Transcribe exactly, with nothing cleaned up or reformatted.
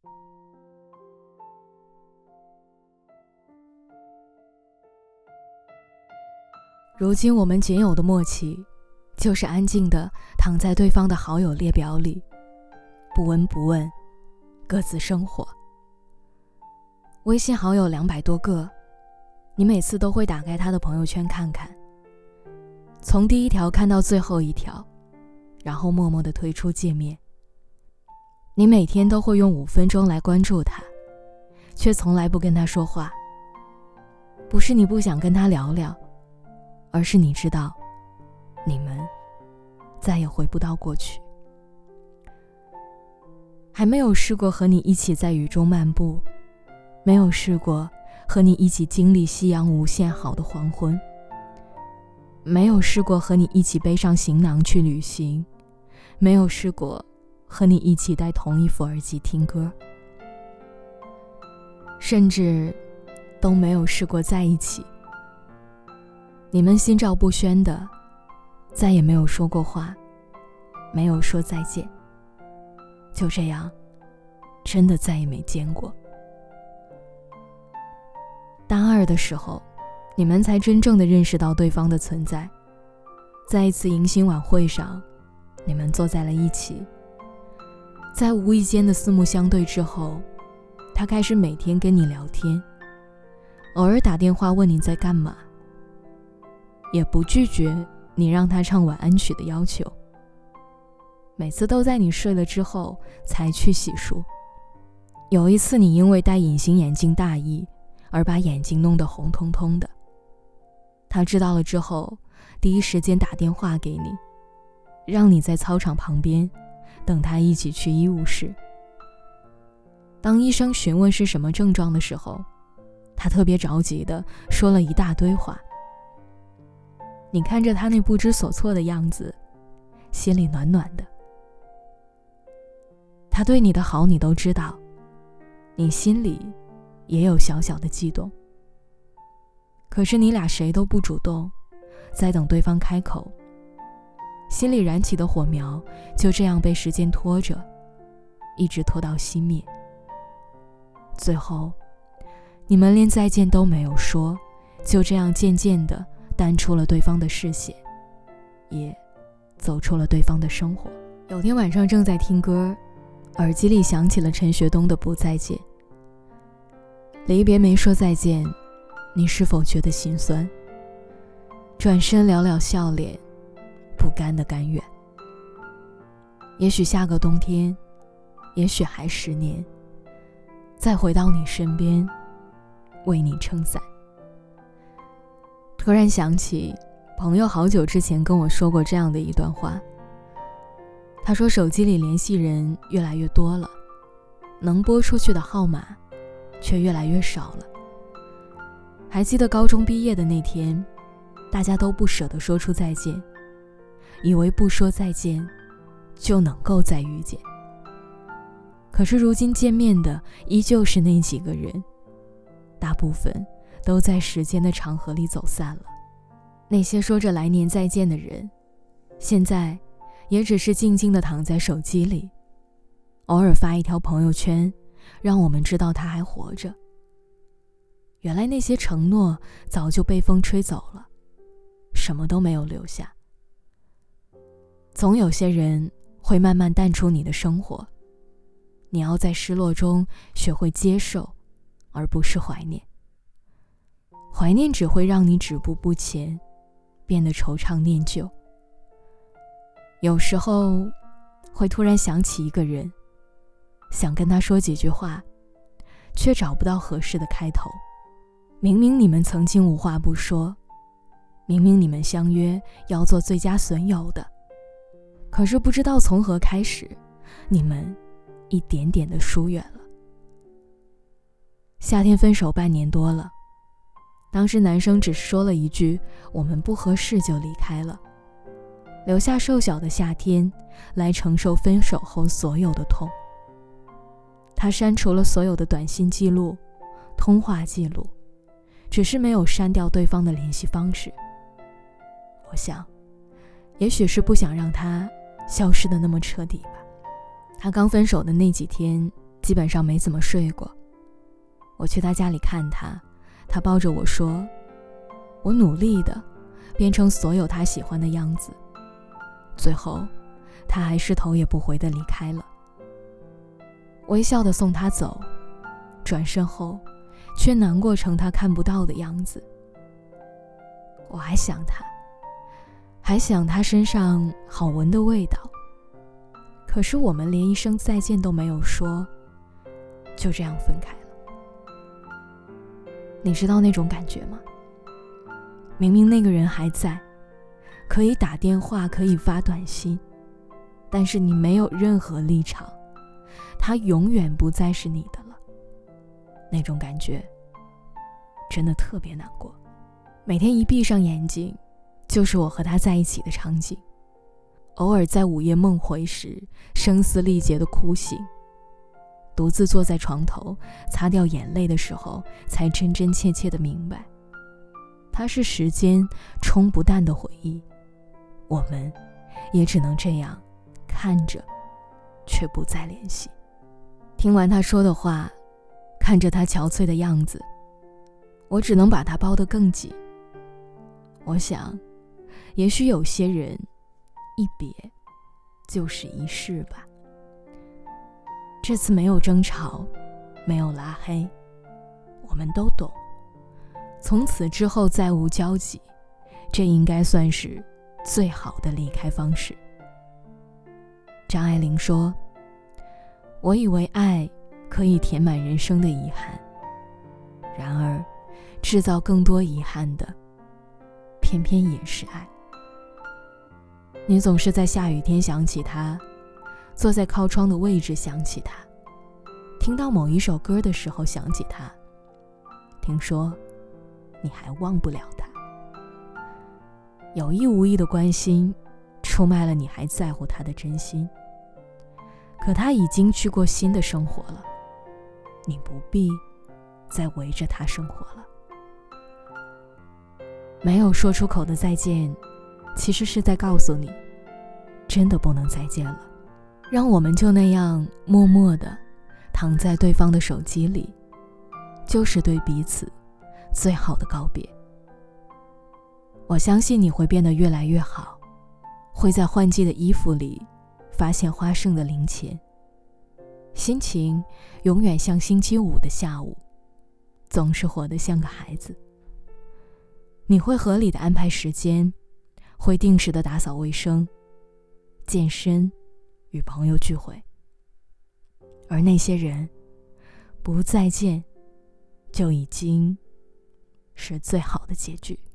如今我们仅有的默契，就是安静地躺在对方的好友列表里，不闻不问，各自生活。微信好友两百多个，你每次都会打开他的朋友圈看看，从第一条看到最后一条，然后默默地退出界面。你每天都会用五分钟来关注他，却从来不跟他说话。不是你不想跟他聊聊，而是你知道，你们再也回不到过去。还没有试过和你一起在雨中漫步，没有试过和你一起经历夕阳无限好的黄昏，没有试过和你一起背上行囊去旅行，没有试过和你一起戴同一副耳机听歌，甚至都没有试过在一起。你们心照不宣的再也没有说过话，没有说再见，就这样真的再也没见过。大二的时候，你们才真正的认识到对方的存在。在一次迎新晚会上，你们坐在了一起，在无意间的四目相对之后，他开始每天跟你聊天，偶尔打电话问你在干嘛，也不拒绝你让他唱晚安曲的要求，每次都在你睡了之后才去洗漱。有一次你因为戴隐形眼镜大意而把眼睛弄得红彤彤的，他知道了之后第一时间打电话给你，让你在操场旁边等他一起去医务室。当医生询问是什么症状的时候，他特别着急地说了一大堆话。你看着他那不知所措的样子，心里暖暖的。他对你的好你都知道，你心里也有小小的悸动。可是你俩谁都不主动，在等对方开口，心里燃起的火苗就这样被时间拖着，一直拖到熄灭。最后你们连再见都没有说，就这样渐渐地淡出了对方的视线，也走出了对方的生活。有天晚上正在听歌，耳机里响起了陈学冬的《不再见》。离别没说再见，你是否觉得心酸？转身寥寥笑脸，不甘的甘愿。也许下个冬天，也许还十年，再回到你身边，为你撑伞。突然想起朋友好久之前跟我说过这样的一段话，他说手机里联系人越来越多了，能拨出去的号码却越来越少了。还记得高中毕业的那天，大家都不舍得说出再见，以为不说再见就能够再遇见。可是如今见面的依旧是那几个人，大部分都在时间的长河里走散了。那些说着来年再见的人，现在也只是静静地躺在手机里，偶尔发一条朋友圈，让我们知道他还活着。原来那些承诺早就被风吹走了，什么都没有留下。总有些人会慢慢淡出你的生活，你要在失落中学会接受，而不是怀念。怀念只会让你止步不前，变得惆怅念旧。有时候会突然想起一个人，想跟他说几句话，却找不到合适的开头。明明你们曾经无话不说，明明你们相约要做最佳损友的，可是不知道从何开始，你们一点点地疏远了。夏天分手半年多了，当时男生只说了一句我们不合适就离开了，留下瘦小的夏天来承受分手后所有的痛。他删除了所有的短信记录、通话记录，只是没有删掉对方的联系方式。我想也许是不想让他消失得那么彻底吧。他刚分手的那几天基本上没怎么睡过。我去他家里看他，他抱着我说，我努力的变成所有他喜欢的样子，最后他还是头也不回地离开了。微笑地送他走，转身后却难过成他看不到的样子。我还想他，还想他身上好闻的味道，可是我们连一声再见都没有说，就这样分开了。你知道那种感觉吗？明明那个人还在，可以打电话，可以发短信，但是你没有任何立场，他永远不再是你的了。那种感觉真的特别难过。每天一闭上眼睛，就是我和他在一起的场景。偶尔在午夜梦回时，声嘶力竭的哭醒，独自坐在床头擦掉眼泪的时候，才真真切切地明白，它是时间冲不淡的回忆，我们也只能这样看着，却不再联系。听完他说的话，看着他憔悴的样子，我只能把他抱得更紧。我想，也许有些人一别就是一世吧。这次没有争吵，没有拉黑，我们都懂，从此之后再无交集，这应该算是最好的离开方式。张爱玲说，我以为爱可以填满人生的遗憾，然而制造更多遗憾的偏偏也是爱。你总是在下雨天想起他，坐在靠窗的位置想起他，听到某一首歌的时候想起他，听说你还忘不了他。有意无意的关心出卖了你还在乎他的真心，可他已经去过新的生活了，你不必再围着他生活了。没有说出口的再见，其实是在告诉你，真的不能再见了。让我们就那样默默地躺在对方的手机里，就是对彼此最好的告别。我相信你会变得越来越好，会在换季的衣服里发现花盛的零钱，心情永远像星期五的下午，总是活得像个孩子。你会合理的安排时间，会定时的打扫卫生、健身与朋友聚会，而那些人不再见，就已经是最好的结局。